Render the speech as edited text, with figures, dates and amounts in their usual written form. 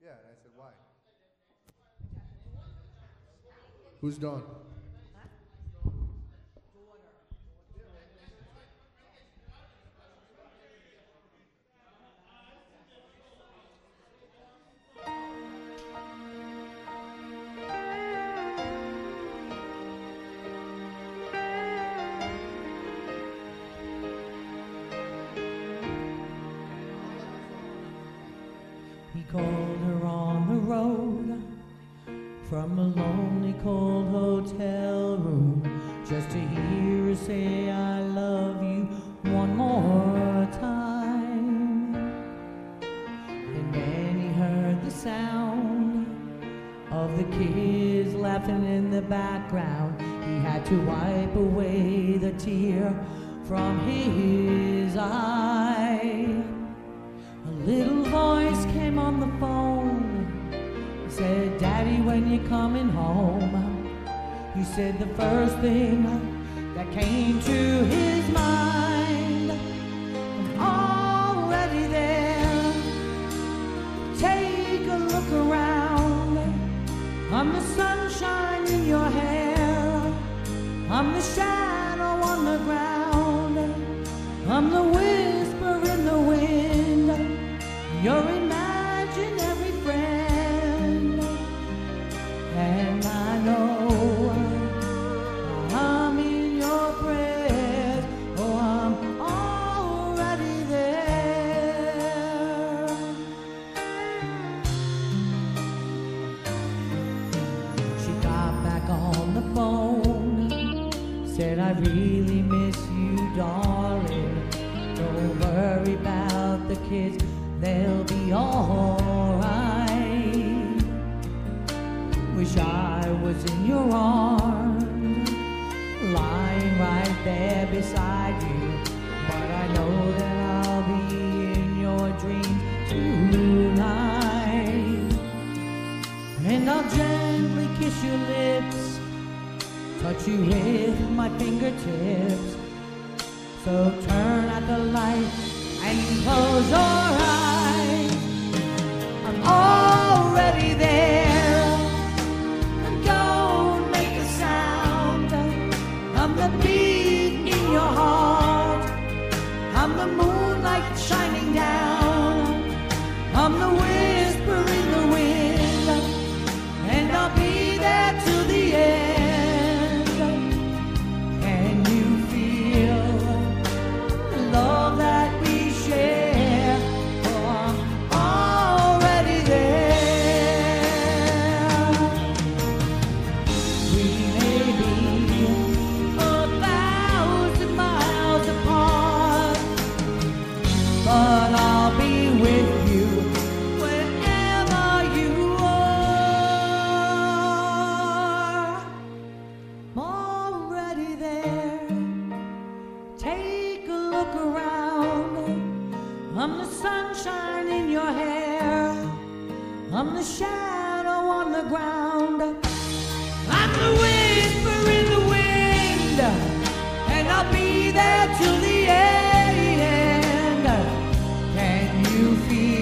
Yeah, and I said, why? Who's Dawn? He called her on the road from a lonely, cold hotel room just to hear her say, I love you one more time. And then he heard the sound of the kids laughing in the background. He had to wipe away the tear from his eye. A little voice came on the phone, said, Daddy, when you coming home? He said the first thing that came to his mind, I'm already there. Take a look around. I'm the sunshine in your hair. I'm the shadow on the ground. I'm the whisper in the wind. Your imaginary friend. And I know I'm in your prayers. Oh, I'm already there. She got back on the phone, said, I really miss you, darling. Don't worry about the kids, they'll be alright. Wish I was in your arms, lying right there beside you. But I know that I'll be in your dreams tonight. And I'll gently kiss your lips, touch you with my fingertips. So turn out the light and close your eyes. I'm already there. Don't make a sound. I'm the beat in your heart. I'm the moonlight shining down. I'm the whisper in the wind. And I'll be there till the end. Can you feel the love that we share? Oh, I'm already there. We may be 1,000 miles apart, but I'll be with you wherever you are. I'm already there. Take a look around. I'm the sunshine in your hair. I'm the shadow on the ground. I'm the whisper in the wind. And I'll be there till the end. Can you feel